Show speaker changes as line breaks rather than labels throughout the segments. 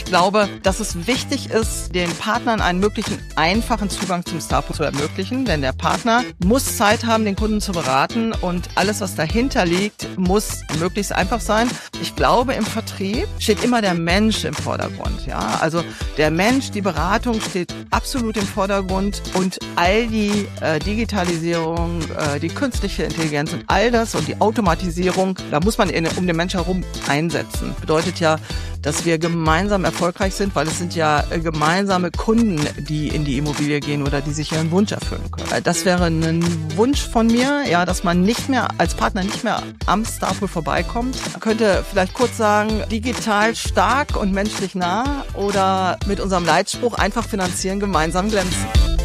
Ich glaube, dass es wichtig ist, den Partnern einen möglichen einfachen Zugang zum Starpool zu ermöglichen, denn der Partner muss Zeit haben, den Kunden zu beraten und alles, was dahinter liegt, muss möglichst einfach sein. Ich glaube, im Vertrieb steht immer der Mensch im Vordergrund. Ja, also der Mensch, die Beratung steht absolut im Vordergrund und all die Digitalisierung, die künstliche Intelligenz und all das und die Automatisierung, da muss man um den Mensch herum einsetzen. Bedeutet ja, dass wir gemeinsam erfolgreich sind, weil es sind ja gemeinsame Kunden, die in die Immobilie gehen oder die sich ihren Wunsch erfüllen können. Das wäre ein Wunsch von mir, ja, dass man nicht mehr als Partner nicht mehr am Starpool vorbeikommt. Man könnte vielleicht kurz sagen, digital stark und menschlich nah oder mit unserem Leitspruch einfach finanzieren, gemeinsam glänzen.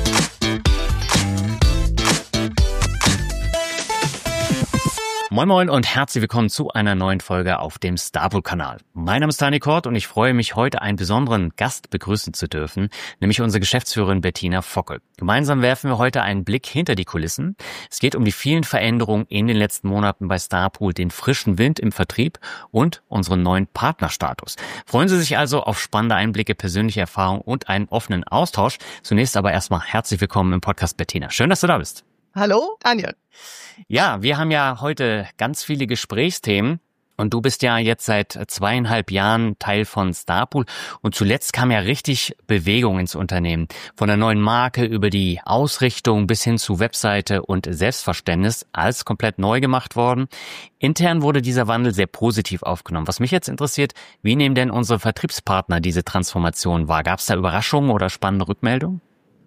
Moin Moin und herzlich willkommen zu einer neuen Folge auf dem Starpool-Kanal. Mein Name ist Dani Kort und ich freue mich, heute einen besonderen Gast begrüßen zu dürfen, nämlich unsere Geschäftsführerin Bettina Focke. Gemeinsam werfen wir heute einen Blick hinter die Kulissen. Es geht um die vielen Veränderungen in den letzten Monaten bei Starpool, den frischen Wind im Vertrieb und unseren neuen Partnerstatus. Freuen Sie sich also auf spannende Einblicke, persönliche Erfahrungen und einen offenen Austausch. Zunächst aber erstmal herzlich willkommen im Podcast, Bettina. Schön, dass du da bist.
Hallo, Daniel.
Ja, wir haben ja heute ganz viele Gesprächsthemen und du bist ja jetzt seit 2,5 Jahren Teil von Starpool und zuletzt kam ja richtig Bewegung ins Unternehmen. Von der neuen Marke über die Ausrichtung bis hin zu Webseite und Selbstverständnis, alles komplett neu gemacht worden. Intern wurde dieser Wandel sehr positiv aufgenommen. Was mich jetzt interessiert, wie nehmen denn unsere Vertriebspartner diese Transformation wahr? Gab es da Überraschungen oder spannende Rückmeldungen?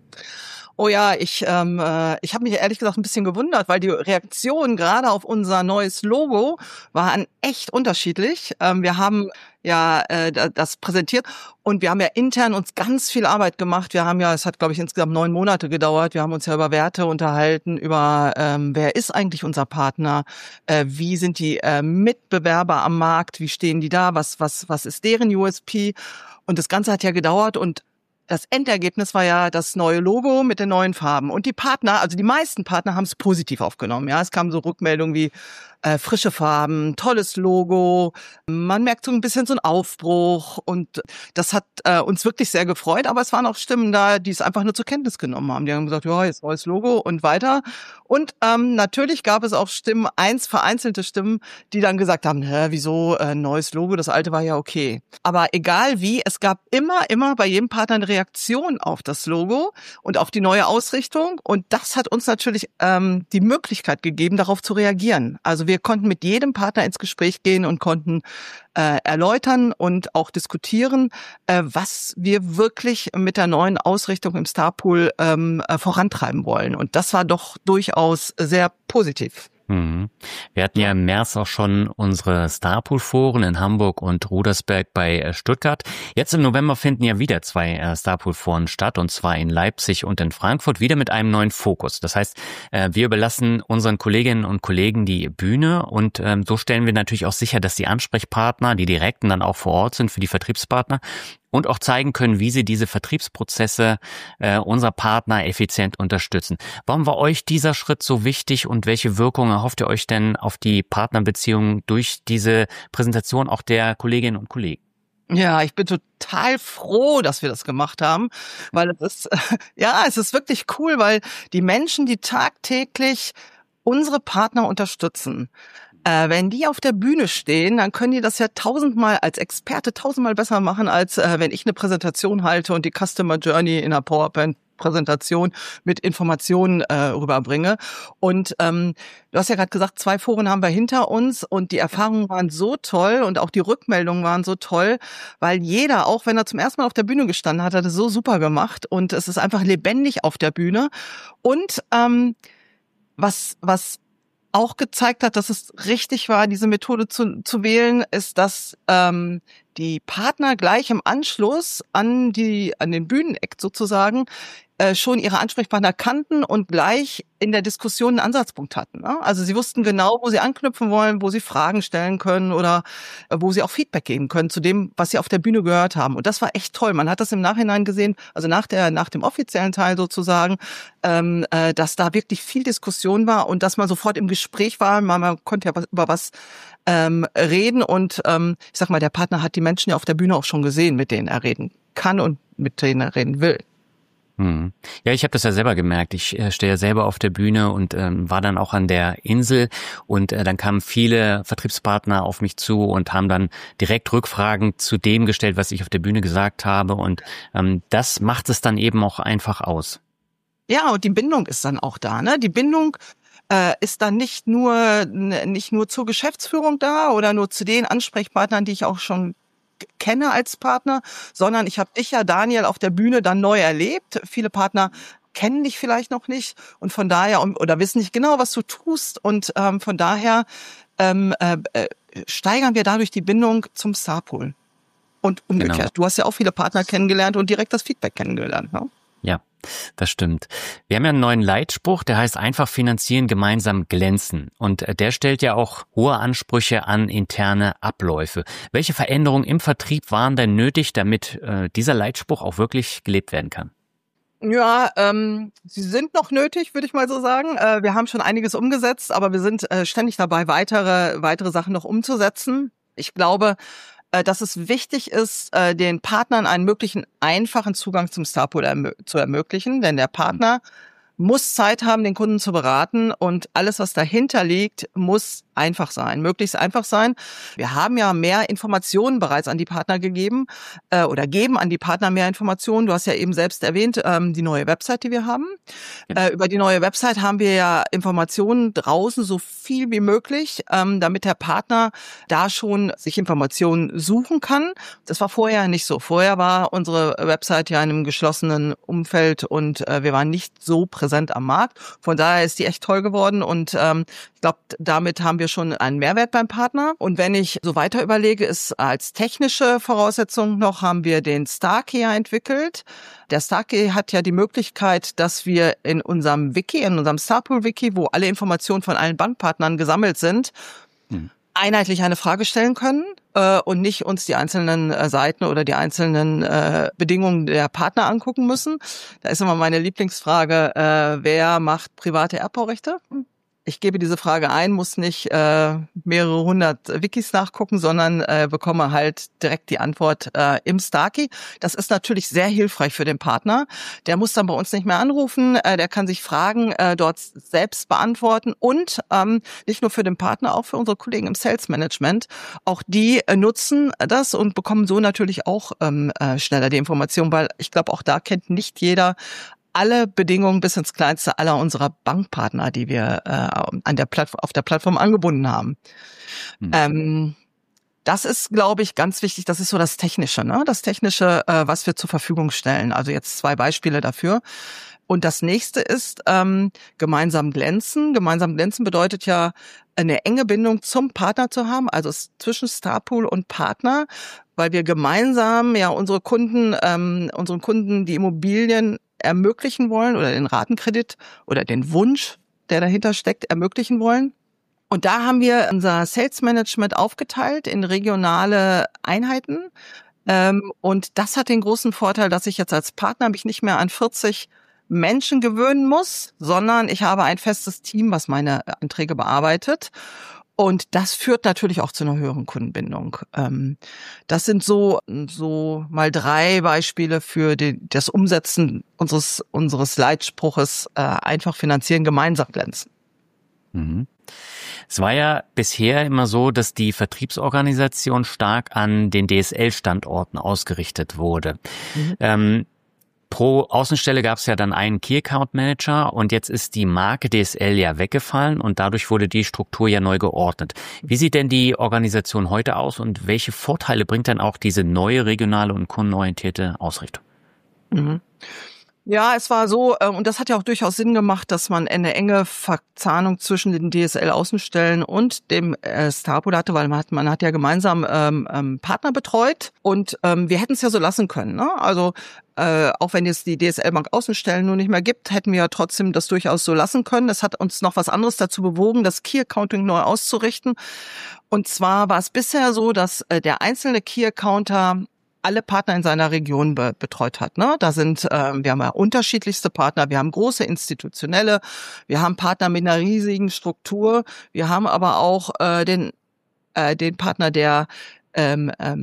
Oh ja, ich habe mich ehrlich gesagt ein bisschen gewundert, weil die Reaktionen gerade auf unser neues Logo waren echt unterschiedlich. Wir haben ja das präsentiert und wir haben ja intern uns ganz viel Arbeit gemacht. Es hat glaube ich insgesamt 9 Monate gedauert. Wir haben uns ja über Werte unterhalten, über wer ist eigentlich unser Partner, wie sind die Mitbewerber am Markt, wie stehen die da, was ist deren USP? Und das Ganze hat ja gedauert und das Endergebnis war ja das neue Logo mit den neuen Farben. Und die Partner, also die meisten Partner, haben es positiv aufgenommen. Ja, es kamen so Rückmeldungen wie frische Farben, tolles Logo. Man merkt so ein bisschen so einen Aufbruch. Und das hat uns wirklich sehr gefreut. Aber es waren auch Stimmen da, die es einfach nur zur Kenntnis genommen haben. Die haben gesagt, ja, jetzt neues Logo und weiter. Und natürlich gab es auch vereinzelte Stimmen, die dann gesagt haben, wieso neues Logo? Das alte war ja okay. Aber egal wie, es gab immer bei jedem Partner eine Reaktion auf das Logo und auf die neue Ausrichtung. Und das hat uns natürlich die Möglichkeit gegeben, darauf zu reagieren. Also wir konnten mit jedem Partner ins Gespräch gehen und konnten erläutern und auch diskutieren, was wir wirklich mit der neuen Ausrichtung im Starpool vorantreiben wollen. Und das war doch durchaus sehr positiv.
Wir hatten ja im März auch schon unsere Starpool-Foren in Hamburg und Rudersberg bei Stuttgart. Jetzt im November finden ja wieder 2 Starpool-Foren statt, und zwar in Leipzig und in Frankfurt, wieder mit einem neuen Fokus. Das heißt, wir überlassen unseren Kolleginnen und Kollegen die Bühne und so stellen wir natürlich auch sicher, dass die Ansprechpartner, die Direkten dann auch vor Ort sind für die Vertriebspartner, und auch zeigen können, wie sie diese Vertriebsprozesse unserer Partner effizient unterstützen. Warum war euch dieser Schritt so wichtig und welche Wirkung erhofft ihr euch denn auf die Partnerbeziehungen durch diese Präsentation auch der Kolleginnen und Kollegen?
Ja, ich bin total froh, dass wir das gemacht haben, weil es ist wirklich cool, weil die Menschen, die tagtäglich unsere Partner unterstützen, wenn die auf der Bühne stehen, dann können die das ja als Experte 1000-mal besser machen, als wenn ich eine Präsentation halte und die Customer Journey in einer PowerPoint-Präsentation mit Informationen rüberbringe. Und du hast ja gerade gesagt, 2 Foren haben wir hinter uns und die Erfahrungen waren so toll und auch die Rückmeldungen waren so toll, weil jeder, auch wenn er zum ersten Mal auf der Bühne gestanden hat, hat es so super gemacht und es ist einfach lebendig auf der Bühne. Und was auch gezeigt hat, dass es richtig war, diese Methode zu wählen, ist, dass die Partner gleich im Anschluss an den Bühneneck sozusagen schon ihre Ansprechpartner kannten und gleich in der Diskussion einen Ansatzpunkt hatten. Ne? Also sie wussten genau, wo sie anknüpfen wollen, wo sie Fragen stellen können oder wo sie auch Feedback geben können zu dem, was sie auf der Bühne gehört haben. Und das war echt toll. Man hat das im Nachhinein gesehen, also nach dem offiziellen Teil sozusagen, dass da wirklich viel Diskussion war und dass man sofort im Gespräch war. Man konnte ja über was reden und ich sag mal, der Partner hat die Menschen ja auf der Bühne auch schon gesehen, mit denen er reden kann und mit denen er reden will.
Ja, ich habe das ja selber gemerkt. Ich stehe ja selber auf der Bühne und war dann auch an der Insel und dann kamen viele Vertriebspartner auf mich zu und haben dann direkt Rückfragen zu dem gestellt, was ich auf der Bühne gesagt habe und das macht es dann eben auch einfach aus.
Ja, und die Bindung ist dann auch da, ne? Die Bindung ist dann nicht nur zur Geschäftsführung da oder nur zu den Ansprechpartnern, die ich auch schon kenne als Partner, sondern ich habe dich ja, Daniel, auf der Bühne dann neu erlebt. Viele Partner kennen dich vielleicht noch nicht und von daher oder wissen nicht genau, was du tust und von daher steigern wir dadurch die Bindung zum Starpool. Und umgekehrt. Genau. Du hast ja auch viele Partner kennengelernt und direkt das Feedback kennengelernt, ne?
Ja, das stimmt. Wir haben ja einen neuen Leitspruch, der heißt einfach finanzieren, gemeinsam glänzen. Und der stellt ja auch hohe Ansprüche an interne Abläufe. Welche Veränderungen im Vertrieb waren denn nötig, damit dieser Leitspruch auch wirklich gelebt werden kann?
Ja, sie sind noch nötig, würde ich mal so sagen. Wir haben schon einiges umgesetzt, aber wir sind ständig dabei, weitere Sachen noch umzusetzen. Ich glaube, dass es wichtig ist, den Partnern einen möglichen einfachen Zugang zum Starpool zu ermöglichen, denn der Partner muss Zeit haben, den Kunden zu beraten und alles, was dahinter liegt, muss einfach sein, möglichst einfach sein. Wir haben ja mehr Informationen bereits an die Partner gegeben oder geben an die Partner mehr Informationen. Du hast ja eben selbst erwähnt, die neue Website, die wir haben. Ja. Über die neue Website haben wir ja Informationen draußen, so viel wie möglich, damit der Partner da schon sich Informationen suchen kann. Das war vorher nicht so. Vorher war unsere Website ja in einem geschlossenen Umfeld und wir waren nicht so präsent am Markt. Von daher ist die echt toll geworden und ich glaube, damit haben wir schon einen Mehrwert beim Partner. Und wenn ich so weiter überlege, ist als technische Voraussetzung noch, haben wir den Starkey entwickelt. Der Starkey hat ja die Möglichkeit, dass wir in unserem Wiki, in unserem Starpool-Wiki, wo alle Informationen von allen Bankpartnern gesammelt sind, einheitlich eine Frage stellen können und nicht uns die einzelnen Seiten oder die einzelnen Bedingungen der Partner angucken müssen. Da ist immer meine Lieblingsfrage, wer macht private Erbbaurechte? Ich gebe diese Frage ein, muss nicht mehrere hundert Wikis nachgucken, sondern bekomme halt direkt die Antwort im Starkey. Das ist natürlich sehr hilfreich für den Partner. Der muss dann bei uns nicht mehr anrufen, der kann sich Fragen dort selbst beantworten und nicht nur für den Partner, auch für unsere Kollegen im Sales Management. Auch die nutzen das und bekommen so natürlich auch schneller die Information, weil ich glaube, auch da kennt nicht jeder alle Bedingungen bis ins Kleinste aller unserer Bankpartner, die wir auf der Plattform angebunden haben. Das ist, glaube ich, ganz wichtig. Das ist so das Technische, ne? Das Technische, was wir zur Verfügung stellen. Also jetzt 2 Beispiele dafür. Und das nächste ist gemeinsam glänzen. Gemeinsam glänzen bedeutet ja, eine enge Bindung zum Partner zu haben, also zwischen Starpool und Partner, weil wir gemeinsam ja unseren Kunden die Immobilien ermöglichen wollen oder den Ratenkredit oder den Wunsch, der dahinter steckt, ermöglichen wollen. Und da haben wir unser Sales Management aufgeteilt in regionale Einheiten. Und das hat den großen Vorteil, dass ich jetzt als Partner mich nicht mehr an 40 Menschen gewöhnen muss, sondern ich habe ein festes Team, was meine Anträge bearbeitet. Und das führt natürlich auch zu einer höheren Kundenbindung. Das sind so mal 3 Beispiele für das Umsetzen unseres Leitspruches, einfach finanzieren, gemeinsam glänzen.
Es war ja bisher immer so, dass die Vertriebsorganisation stark an den DSL-Standorten ausgerichtet wurde. Pro Außenstelle gab es ja dann einen Key Account Manager und jetzt ist die Marke DSL ja weggefallen und dadurch wurde die Struktur ja neu geordnet. Wie sieht denn die Organisation heute aus und welche Vorteile bringt denn auch diese neue regionale und kundenorientierte Ausrichtung?
Ja, es war so, und das hat ja auch durchaus Sinn gemacht, dass man eine enge Verzahnung zwischen den DSL-Außenstellen und dem Starpool hatte, weil man hat ja gemeinsam Partner betreut und wir hätten es ja so lassen können, ne? Also auch wenn es die DSL-Bank-Außenstellen nun nicht mehr gibt, hätten wir ja trotzdem das durchaus so lassen können. Es hat uns noch was anderes dazu bewogen, das Key-Accounting neu auszurichten. Und zwar war es bisher so, dass der einzelne Key-Accounter alle Partner in seiner Region betreut hat, ne? Da sind, wir haben ja unterschiedlichste Partner, wir haben große institutionelle, wir haben Partner mit einer riesigen Struktur, wir haben aber auch den Partner, der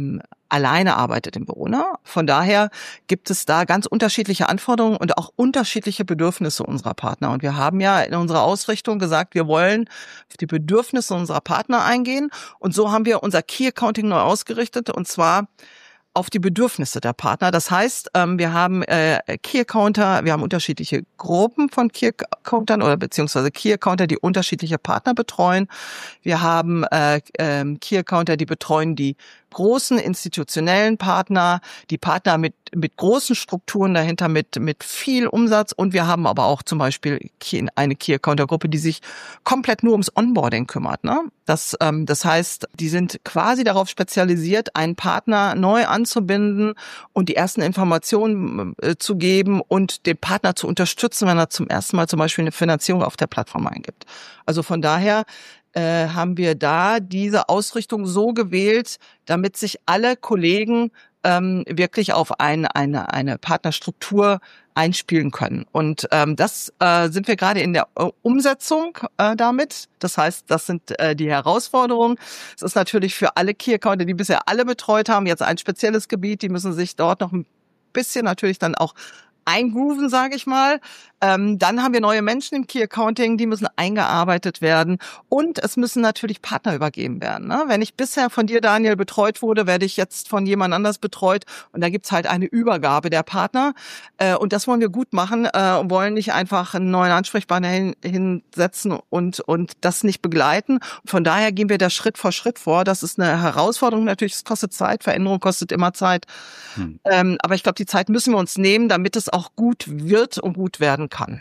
alleine arbeitet im Büro, ne? Von daher gibt es da ganz unterschiedliche Anforderungen und auch unterschiedliche Bedürfnisse unserer Partner. Und wir haben ja in unserer Ausrichtung gesagt, wir wollen auf die Bedürfnisse unserer Partner eingehen. Und so haben wir unser Key Accounting neu ausgerichtet, und zwar auf die Bedürfnisse der Partner. Das heißt, wir haben Key Accounter, wir haben unterschiedliche Gruppen von Key Accountern oder beziehungsweise Key Accounter, die unterschiedliche Partner betreuen. Wir haben Key Accounter, die betreuen die großen institutionellen Partner, die Partner mit großen Strukturen dahinter, mit viel Umsatz. Und wir haben aber auch zum Beispiel eine Key-Accounter-Gruppe, die sich komplett nur ums Onboarding kümmert. Ne? Das heißt, die sind quasi darauf spezialisiert, einen Partner neu anzubinden und die ersten Informationen zu geben und den Partner zu unterstützen, wenn er zum ersten Mal zum Beispiel eine Finanzierung auf der Plattform eingibt. Also von daher haben wir da diese Ausrichtung so gewählt, damit sich alle Kollegen wirklich auf eine Partnerstruktur einspielen können. Und das sind wir gerade in der Umsetzung damit. Das heißt, das sind die Herausforderungen. Es ist natürlich für alle Key-Accounter, die bisher alle betreut haben, jetzt ein spezielles Gebiet. Die müssen sich dort noch ein bisschen natürlich dann auch eingrooven, sage ich mal. Dann haben wir neue Menschen im Key Accounting, die müssen eingearbeitet werden und es müssen natürlich Partner übergeben werden. Ne? Wenn ich bisher von dir, Daniel, betreut wurde, werde ich jetzt von jemand anders betreut und da gibt's halt eine Übergabe der Partner und das wollen wir gut machen und wollen nicht einfach einen neuen Ansprechpartner hinsetzen und das nicht begleiten. Von daher gehen wir da Schritt vor Schritt vor. Das ist eine Herausforderung natürlich, es kostet Zeit, Veränderung kostet immer Zeit. Aber ich glaube, die Zeit müssen wir uns nehmen, damit es auch gut wird und gut werden kann.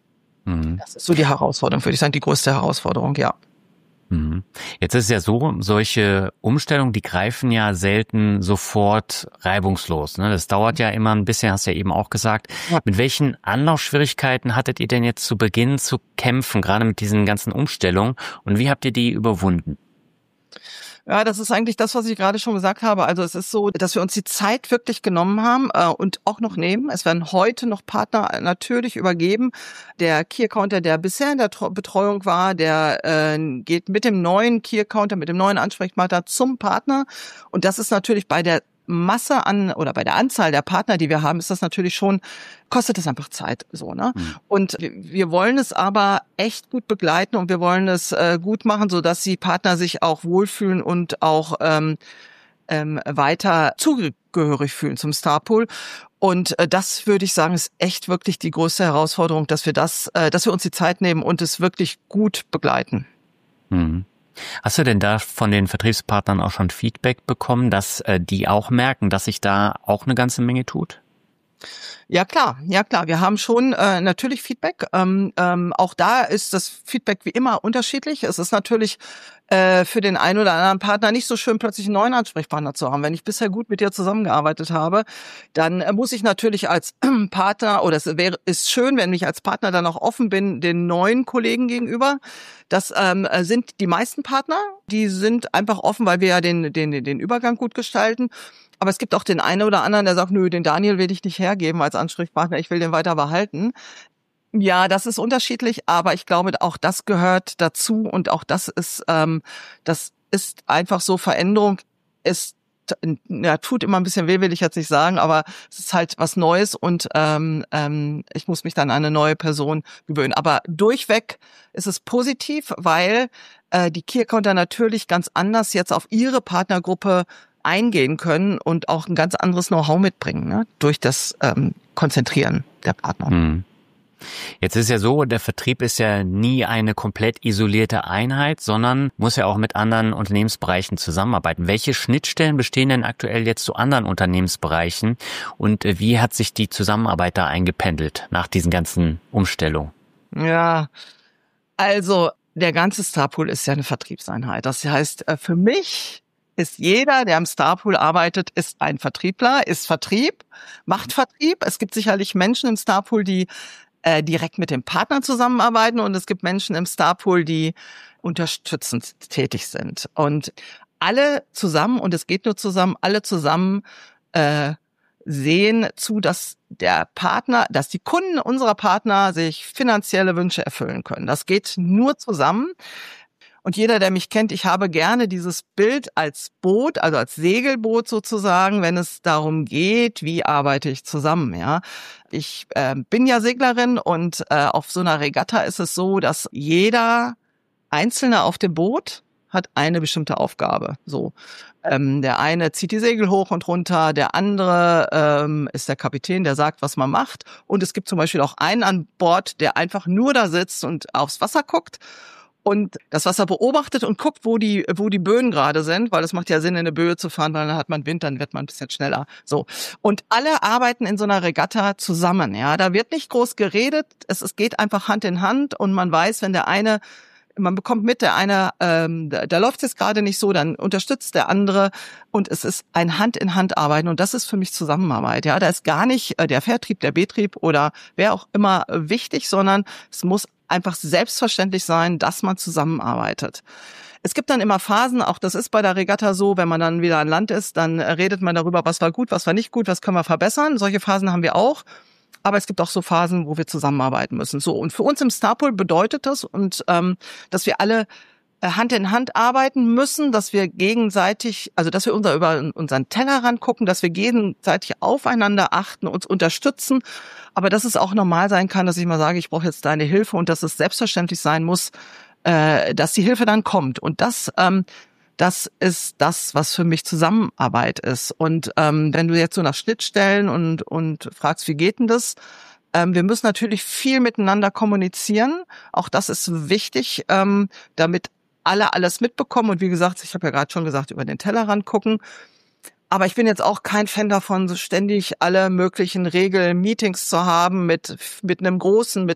Das ist so die Herausforderung, würde ich sagen, die größte Herausforderung, ja.
Jetzt ist es ja so, solche Umstellungen, die greifen ja selten sofort reibungslos. Ne? Das dauert ja immer ein bisschen, hast du ja eben auch gesagt. Ja. Mit welchen Anlaufschwierigkeiten hattet ihr denn jetzt zu Beginn zu kämpfen, gerade mit diesen ganzen Umstellungen? Und wie habt ihr die überwunden?
Ja, das ist eigentlich das, was ich gerade schon gesagt habe. Also es ist so, dass wir uns die Zeit wirklich genommen haben und auch noch nehmen. Es werden heute noch Partner natürlich übergeben. Der Key-Accounter, der bisher in der Betreuung war, der geht mit dem neuen Key-Accounter, mit dem neuen Ansprechpartner zum Partner. Und das ist natürlich bei der Masse an oder bei der Anzahl der Partner, die wir haben, ist das natürlich schon, kostet es einfach Zeit, so, ne? Und wir wollen es aber echt gut begleiten und wir wollen es gut machen, so dass die Partner sich auch wohlfühlen und auch weiter zugehörig fühlen zum Starpool. Und das würde ich sagen, ist echt wirklich die größte Herausforderung, dass wir uns die Zeit nehmen und es wirklich gut begleiten.
Hast du denn da von den Vertriebspartnern auch schon Feedback bekommen, dass die auch merken, dass sich da auch eine ganze Menge tut?
Ja klar. Wir haben schon natürlich Feedback. Auch da ist das Feedback wie immer unterschiedlich. Es ist natürlich für den einen oder anderen Partner nicht so schön, plötzlich einen neuen Ansprechpartner zu haben. Wenn ich bisher gut mit dir zusammengearbeitet habe, dann muss ich natürlich als Partner, oder ist schön, wenn ich als Partner dann auch offen bin den neuen Kollegen gegenüber. Das sind die meisten Partner, die sind einfach offen, weil wir ja den Übergang gut gestalten. Aber es gibt auch den einen oder anderen, der sagt, nö, den Daniel will ich nicht hergeben als Ansprechpartner, ich will den weiter behalten. Ja, das ist unterschiedlich, aber ich glaube, auch das gehört dazu und auch das ist einfach so, Veränderung ist, ja, tut immer ein bisschen weh, will ich jetzt nicht sagen, aber es ist halt was Neues und ich muss mich dann an eine neue Person gewöhnen. Aber durchweg ist es positiv, weil die Key-Accounter natürlich ganz anders jetzt auf ihre Partnergruppe eingehen können und auch ein ganz anderes Know-how mitbringen, ne? Durch das Konzentrieren der Partner.
Jetzt ist ja so, der Vertrieb ist ja nie eine komplett isolierte Einheit, sondern muss ja auch mit anderen Unternehmensbereichen zusammenarbeiten. Welche Schnittstellen bestehen denn aktuell jetzt zu anderen Unternehmensbereichen und wie hat sich die Zusammenarbeit da eingependelt nach diesen ganzen Umstellungen?
Ja, also der ganze Starpool ist ja eine Vertriebseinheit. Das heißt, für mich ist jeder, der am Starpool arbeitet, ist ein Vertriebler, ist Vertrieb, macht Vertrieb. Es gibt sicherlich Menschen im Starpool, die direkt mit dem Partner zusammenarbeiten und es gibt Menschen im Starpool, die unterstützend tätig sind. Und alle zusammen, und es geht nur zusammen, alle zusammen sehen zu, dass dass die Kunden unserer Partner sich finanzielle Wünsche erfüllen können. Das geht nur zusammen. Und jeder, der mich kennt, ich habe gerne dieses Bild als Boot, also als Segelboot sozusagen, wenn es darum geht, wie arbeite ich zusammen, ja. Ich bin ja Seglerin und auf so einer Regatta ist es so, dass jeder Einzelne auf dem Boot hat eine bestimmte Aufgabe. So, der eine zieht die Segel hoch und runter, der andere ist der Kapitän, der sagt, was man macht. Und es gibt zum Beispiel auch einen an Bord, der einfach nur da sitzt und aufs Wasser guckt und das Wasser beobachtet und guckt, wo die Böen gerade sind, weil es macht ja Sinn, in eine Böe zu fahren, weil dann hat man Wind, dann wird man ein bisschen schneller. So. Und alle arbeiten in so einer Regatta zusammen, ja. Da wird nicht groß geredet, es geht einfach Hand in Hand und man weiß, wenn man bekommt mit, der eine, da läuft es jetzt gerade nicht so, dann unterstützt der andere und es ist ein Hand-in-Hand-Arbeiten und das ist für mich Zusammenarbeit. Ja, da ist gar nicht der Vertrieb, der Betrieb oder wer auch immer wichtig, sondern es muss einfach selbstverständlich sein, dass man zusammenarbeitet. Es gibt dann immer Phasen, auch das ist bei der Regatta so, wenn man dann wieder an Land ist, dann redet man darüber, was war gut, was war nicht gut, was können wir verbessern. Solche Phasen haben wir auch. Aber es gibt auch so Phasen, wo wir zusammenarbeiten müssen. So, und für uns im Starpool bedeutet das, dass wir alle Hand in Hand arbeiten müssen, dass wir gegenseitig, also dass wir über unseren Tellerrand gucken, dass wir gegenseitig aufeinander achten, uns unterstützen, aber dass es auch normal sein kann, dass ich mal sage, ich brauche jetzt deine Hilfe und dass es selbstverständlich sein muss, dass die Hilfe dann kommt. Und das ist das, was für mich Zusammenarbeit ist. Und wenn du jetzt so nach Schnittstellen und fragst, wie geht denn das? Wir müssen natürlich viel miteinander kommunizieren. Auch das ist wichtig, damit alle alles mitbekommen. Und wie gesagt, ich habe ja gerade schon gesagt, über den Tellerrand gucken. Aber ich bin jetzt auch kein Fan davon, so ständig alle möglichen Regelmeetings zu haben mit einer großen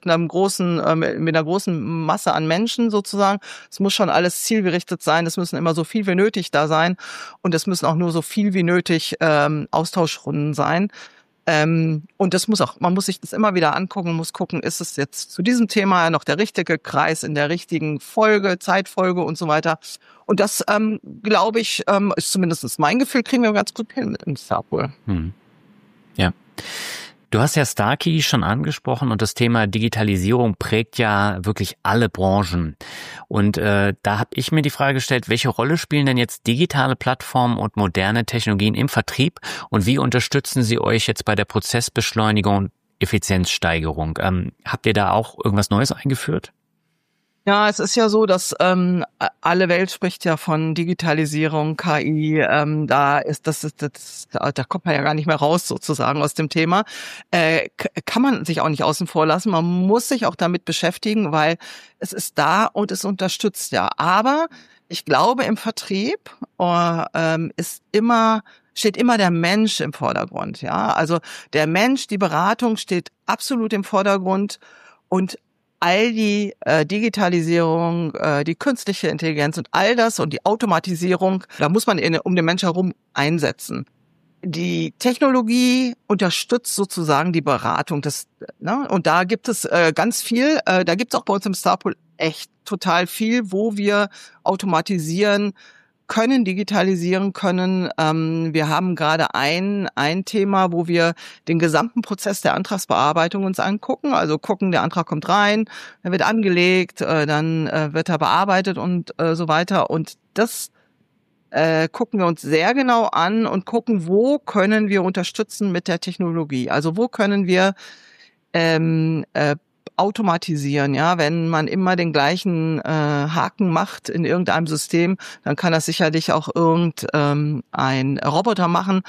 Masse an Menschen sozusagen. Es muss schon alles zielgerichtet sein. Es müssen immer so viel wie nötig da sein. Und es müssen auch nur so viel wie nötig Austauschrunden sein. Und man muss sich das immer wieder angucken, muss gucken, ist es jetzt zu diesem Thema noch der richtige Kreis in der richtigen Zeitfolge und so weiter. Und das, glaube ich, ist zumindest mein Gefühl, kriegen wir ganz gut hin mit dem Starpool.
Ja. Du hast ja Starkey schon angesprochen und das Thema Digitalisierung prägt ja wirklich alle Branchen. Und da habe ich mir die Frage gestellt, welche Rolle spielen denn jetzt digitale Plattformen und moderne Technologien im Vertrieb und wie unterstützen sie euch jetzt bei der Prozessbeschleunigung und Effizienzsteigerung? Habt ihr da auch irgendwas Neues eingeführt?
Ja, es ist ja so, dass alle Welt spricht ja von Digitalisierung, KI, da kommt man ja gar nicht mehr raus sozusagen aus dem Thema. Kann man sich auch nicht außen vor lassen. Man muss sich auch damit beschäftigen, weil es ist da und es unterstützt ja. Aber ich glaube, im Vertrieb steht immer der Mensch im Vordergrund. Ja, also der Mensch, die Beratung steht absolut im Vordergrund und all die Digitalisierung, die künstliche Intelligenz und all das und die Automatisierung, da muss man um den Menschen herum einsetzen. Die Technologie unterstützt sozusagen die Beratung. Und da gibt es ganz viel. Da gibt es auch bei uns im Starpool echt total viel, wo wir automatisieren können, digitalisieren können. Wir haben gerade ein Thema, wo wir den gesamten Prozess der Antragsbearbeitung uns angucken. Also gucken, der Antrag kommt rein, er wird angelegt, dann wird er bearbeitet und so weiter. Und das gucken wir uns sehr genau an und gucken, wo können wir unterstützen mit der Technologie. Also wo können wir automatisieren, ja, wenn man immer den gleichen Haken macht in irgendeinem System, dann kann das sicherlich auch ein Roboter machen.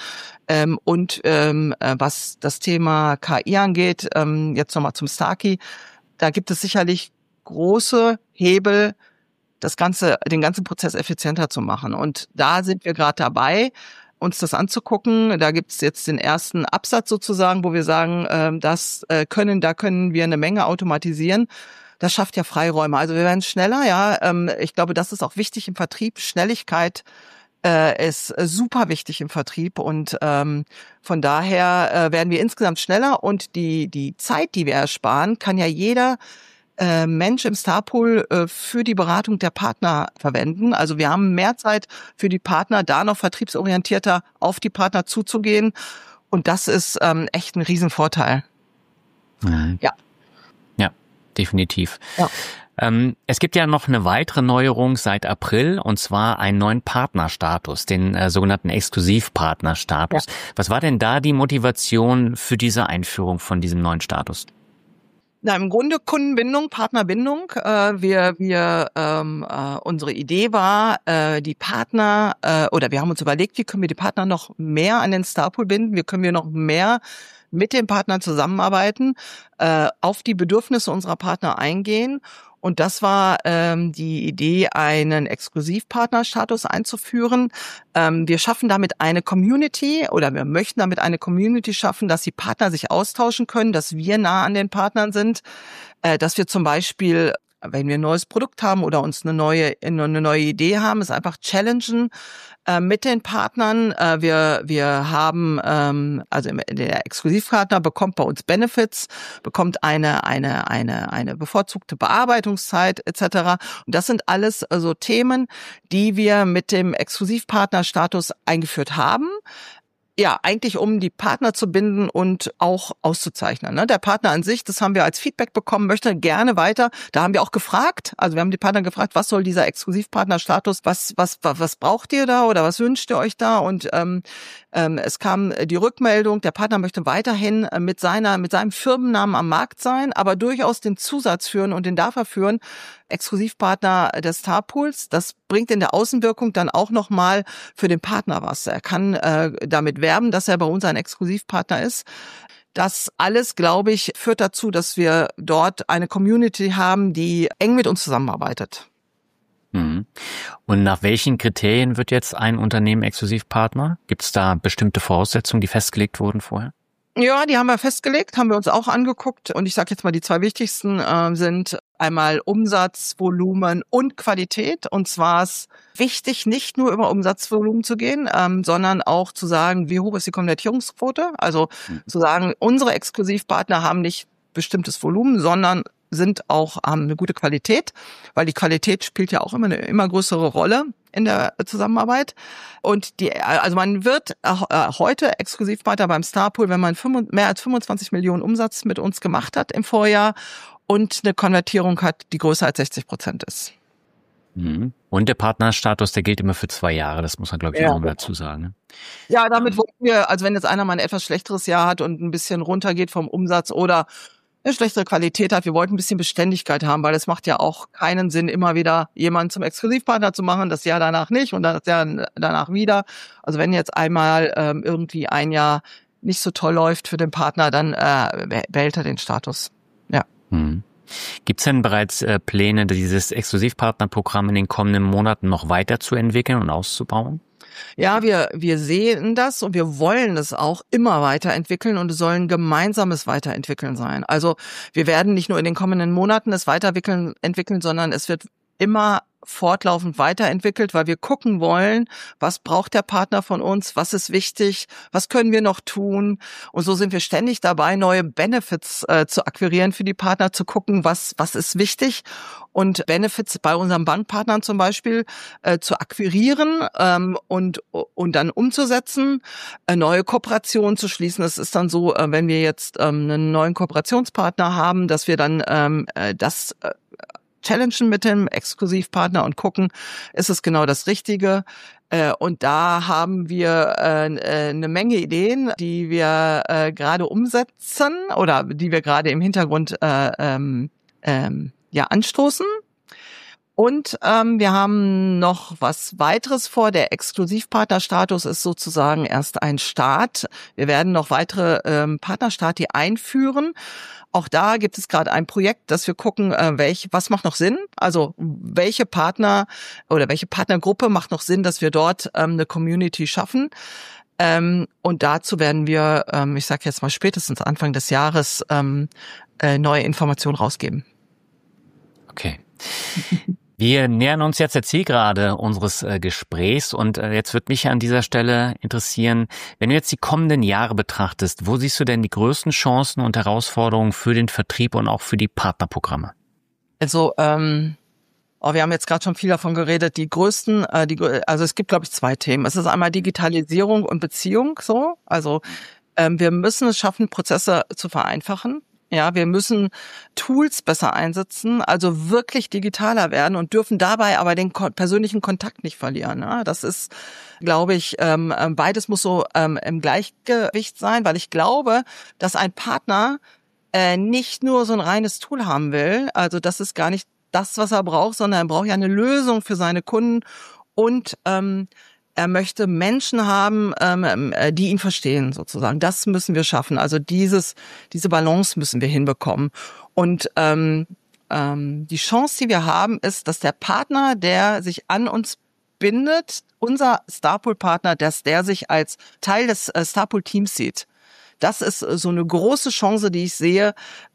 Was das Thema KI angeht, jetzt nochmal zum Starkey, da gibt es sicherlich große Hebel, den ganzen Prozess effizienter zu machen. Und da sind wir gerade dabei, uns das anzugucken. Da gibt's jetzt den ersten Absatz sozusagen, wo wir sagen, da können wir eine Menge automatisieren. Das schafft ja Freiräume. Also wir werden schneller, ja. Ich glaube, das ist auch wichtig im Vertrieb. Schnelligkeit ist super wichtig im Vertrieb und von daher werden wir insgesamt schneller und die Zeit, die wir ersparen, kann ja jeder Mensch im Starpool für die Beratung der Partner verwenden. Also wir haben mehr Zeit für die Partner, da noch vertriebsorientierter auf die Partner zuzugehen. Und das ist echt ein Riesenvorteil.
Mhm. Ja. Ja. definitiv.
Ja.
Es gibt ja noch eine weitere Neuerung seit April, und zwar einen neuen Partnerstatus, den sogenannten Exklusivpartnerstatus. Ja. Was war denn da die Motivation für diese Einführung von diesem neuen Status?
Na, im Grunde Kundenbindung, Partnerbindung. Unsere Idee war, die Partner, oder wir haben uns überlegt, wie können wir die Partner noch mehr an den Starpool binden, wie können wir noch mehr mit den Partnern zusammenarbeiten, auf die Bedürfnisse unserer Partner eingehen. Und das war die Idee, einen Exklusivpartnerstatus einzuführen. Wir schaffen damit eine Community, oder wir möchten damit eine Community schaffen, dass die Partner sich austauschen können, dass wir nah an den Partnern sind, dass wir zum Beispiel, wenn wir ein neues Produkt haben oder uns eine neue Idee haben, es einfach challengen mit den Partnern. Wir haben, also der Exklusivpartner bekommt bei uns Benefits, bekommt eine bevorzugte Bearbeitungszeit etc. Und das sind alles also Themen, die wir mit dem Exklusivpartnerstatus eingeführt haben. Ja, eigentlich um die Partner zu binden und auch auszuzeichnen. Der Partner an sich, das haben wir als Feedback bekommen, möchte gerne weiter. Da haben wir auch gefragt, also wir haben die Partner gefragt, was soll dieser Exklusivpartnerstatus, was braucht ihr da oder was wünscht ihr euch da? Und es kam die Rückmeldung, der Partner möchte weiterhin mit seinem Firmennamen am Markt sein, aber durchaus den Zusatz führen und den darf er führen, Exklusivpartner des Starpools. Das bringt in der Außenwirkung dann auch nochmal für den Partner was. Er kann damit werben, dass er bei uns ein Exklusivpartner ist. Das alles, glaube ich, führt dazu, dass wir dort eine Community haben, die eng mit uns zusammenarbeitet.
Und nach welchen Kriterien wird jetzt ein Unternehmen Exklusivpartner? Gibt es da bestimmte Voraussetzungen, die festgelegt wurden vorher?
Ja, die haben wir festgelegt, haben wir uns auch angeguckt. Und ich sage jetzt mal, die zwei wichtigsten sind einmal Umsatz, Volumen und Qualität. Und zwar ist wichtig, nicht nur über Umsatzvolumen zu gehen, sondern auch zu sagen, wie hoch ist die Konvertierungsquote. Also zu sagen, unsere Exklusivpartner haben nicht bestimmtes Volumen, sondern haben eine gute Qualität, weil die Qualität spielt ja auch immer eine immer größere Rolle in der Zusammenarbeit. Und also man wird heute Exklusivpartner beim Starpool, wenn man mehr als 25 Millionen Umsatz mit uns gemacht hat im Vorjahr und eine Konvertierung hat, die größer als 60% ist.
Und der Partnerstatus, der gilt immer für 2 Jahre, das muss man, glaube ich, noch mal dazu sagen. Ne?
Ja, damit wollten wir, also wenn jetzt einer mal ein etwas schlechteres Jahr hat und ein bisschen runtergeht vom Umsatz oder eine schlechtere Qualität hat. Wir wollten ein bisschen Beständigkeit haben, weil es macht ja auch keinen Sinn, immer wieder jemanden zum Exklusivpartner zu machen, das Jahr danach nicht und das Jahr danach wieder. Also wenn jetzt einmal irgendwie ein Jahr nicht so toll läuft für den Partner, dann behält er den Status. Ja.
Gibt es denn bereits Pläne, dieses Exklusivpartnerprogramm in den kommenden Monaten noch weiterzuentwickeln und auszubauen?
Ja, wir sehen das und wir wollen es auch immer weiterentwickeln und es soll ein gemeinsames Weiterentwickeln sein. Also wir werden nicht nur in den kommenden Monaten es weiterentwickeln, sondern es wird immer fortlaufend weiterentwickelt, weil wir gucken wollen, was braucht der Partner von uns, was ist wichtig, was können wir noch tun. Und so sind wir ständig dabei, neue Benefits zu akquirieren für die Partner, zu gucken, was ist wichtig und Benefits bei unseren Bankpartnern zum Beispiel zu akquirieren und dann umzusetzen, neue Kooperationen zu schließen. Das ist dann so, wenn wir jetzt einen neuen Kooperationspartner haben, dass wir dann das challengen mit dem Exklusivpartner und gucken, ist es genau das Richtige. Und da haben wir eine Menge Ideen, die wir gerade umsetzen oder die wir gerade im Hintergrund anstoßen. Und wir haben noch was weiteres vor. Der Exklusivpartnerstatus ist sozusagen erst ein Start. Wir werden noch weitere Partnerstati einführen. Auch da gibt es gerade ein Projekt, dass wir gucken, was macht noch Sinn? Also welche Partner oder welche Partnergruppe macht noch Sinn, dass wir dort eine Community schaffen? Und dazu werden wir, ich sage jetzt mal spätestens Anfang des Jahres, neue Informationen rausgeben.
Okay. Wir nähern uns jetzt der Zielgerade unseres Gesprächs und jetzt wird mich an dieser Stelle interessieren, wenn du jetzt die kommenden Jahre betrachtest, wo siehst du denn die größten Chancen und Herausforderungen für den Vertrieb und auch für die Partnerprogramme?
Also, wir haben jetzt gerade schon viel davon geredet, die größten, also es gibt, glaube ich, 2 Themen. Es ist einmal Digitalisierung und Beziehung, so. Also, wir müssen es schaffen, Prozesse zu vereinfachen. Ja, wir müssen Tools besser einsetzen, also wirklich digitaler werden und dürfen dabei aber den persönlichen Kontakt nicht verlieren. Ja, das ist, glaube ich, beides muss so im Gleichgewicht sein, weil ich glaube, dass ein Partner nicht nur so ein reines Tool haben will. Also das ist gar nicht das, was er braucht, sondern er braucht ja eine Lösung für seine Kunden und er möchte Menschen haben, die ihn verstehen, sozusagen. Das müssen wir schaffen. Also diese Balance müssen wir hinbekommen. Und die Chance, die wir haben, ist, dass der Partner, der sich an uns bindet, unser Starpool-Partner, dass der sich als Teil des Starpool-Teams sieht. Das ist so eine große Chance, die ich sehe.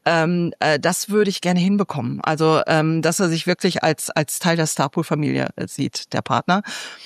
Das würde ich gerne hinbekommen. Also, dass er sich wirklich als Teil der Starpool-Familie sieht, der Partner.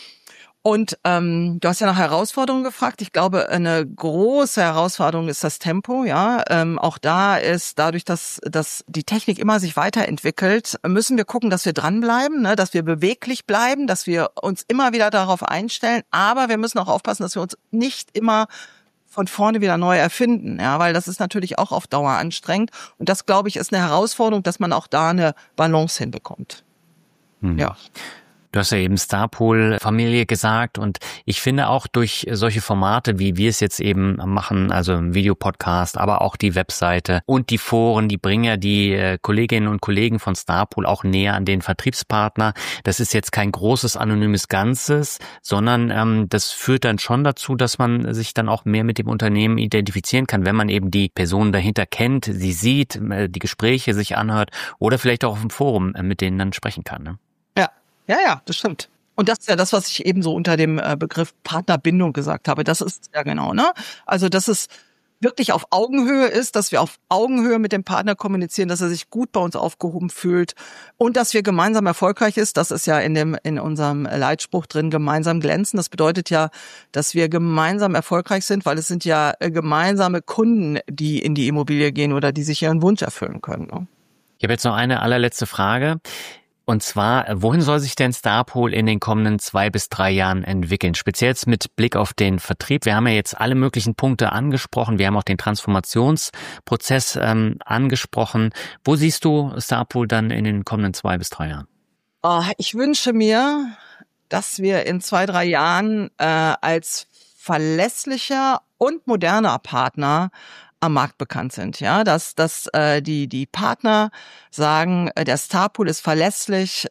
Und du hast ja nach Herausforderungen gefragt. Ich glaube, eine große Herausforderung ist das Tempo. Ja, auch da ist dadurch, dass die Technik immer sich weiterentwickelt, müssen wir gucken, dass wir dranbleiben, ne, dass wir beweglich bleiben, dass wir uns immer wieder darauf einstellen. Aber wir müssen auch aufpassen, dass wir uns nicht immer von vorne wieder neu erfinden, ja, weil das ist natürlich auch auf Dauer anstrengend. Und das, glaube ich, ist eine Herausforderung, dass man auch da eine Balance hinbekommt. Ja.
Du hast ja eben Starpool-Familie gesagt und ich finde auch durch solche Formate, wie wir es jetzt eben machen, also ein Videopodcast, aber auch die Webseite und die Foren, die bringen ja die Kolleginnen und Kollegen von Starpool auch näher an den Vertriebspartner. Das ist jetzt kein großes anonymes Ganzes, sondern das führt dann schon dazu, dass man sich dann auch mehr mit dem Unternehmen identifizieren kann, wenn man eben die Personen dahinter kennt, sie sieht, die Gespräche sich anhört oder vielleicht auch auf dem Forum mit denen dann sprechen kann, ne?
Ja, das stimmt. Und das ist ja das, was ich eben so unter dem Begriff Partnerbindung gesagt habe. Das ist ja genau, ne? Also, dass es wirklich auf Augenhöhe ist, dass wir auf Augenhöhe mit dem Partner kommunizieren, dass er sich gut bei uns aufgehoben fühlt und dass wir gemeinsam erfolgreich ist. Das ist ja in unserem Leitspruch drin, gemeinsam glänzen. Das bedeutet ja, dass wir gemeinsam erfolgreich sind, weil es sind ja gemeinsame Kunden, die in die Immobilie gehen oder die sich ihren Wunsch erfüllen können, ne?
Ich habe jetzt noch eine allerletzte Frage. Und zwar, wohin soll sich denn Starpool in den kommenden 2 bis 3 Jahren entwickeln? Speziell jetzt mit Blick auf den Vertrieb. Wir haben ja jetzt alle möglichen Punkte angesprochen. Wir haben auch den Transformationsprozess angesprochen. Wo siehst du Starpool dann in den kommenden 2 bis 3 Jahren?
Ich wünsche mir, dass wir in 2, 3 Jahren als verlässlicher und moderner Partner am Markt bekannt sind, ja, dass die Partner sagen, der Starpool ist verlässlich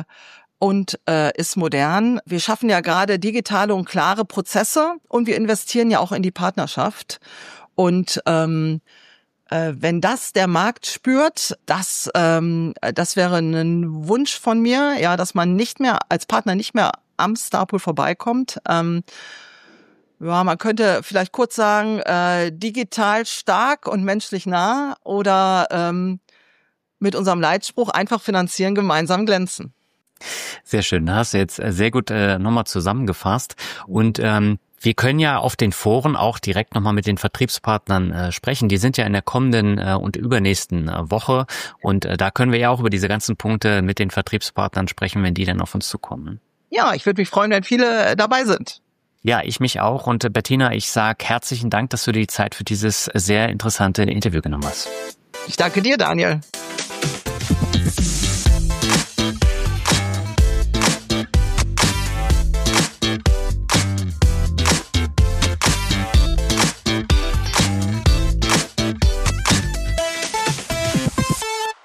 und ist modern. Wir schaffen ja gerade digitale und klare Prozesse und wir investieren ja auch in die Partnerschaft. Und wenn das der Markt spürt, das wäre ein Wunsch von mir, ja, dass man als Partner nicht mehr am Starpool vorbeikommt. Ja, man könnte vielleicht kurz sagen, digital stark und menschlich nah oder mit unserem Leitspruch einfach finanzieren, gemeinsam glänzen.
Sehr schön, da hast du jetzt sehr gut nochmal zusammengefasst und wir können ja auf den Foren auch direkt nochmal mit den Vertriebspartnern sprechen. Die sind ja in der kommenden und übernächsten Woche und da können wir ja auch über diese ganzen Punkte mit den Vertriebspartnern sprechen, wenn die dann auf uns zukommen.
Ja, ich würde mich freuen, wenn viele dabei sind.
Ja, ich mich auch. Und Bettina, ich sage herzlichen Dank, dass du dir die Zeit für dieses sehr interessante Interview genommen hast.
Ich danke dir, Daniel.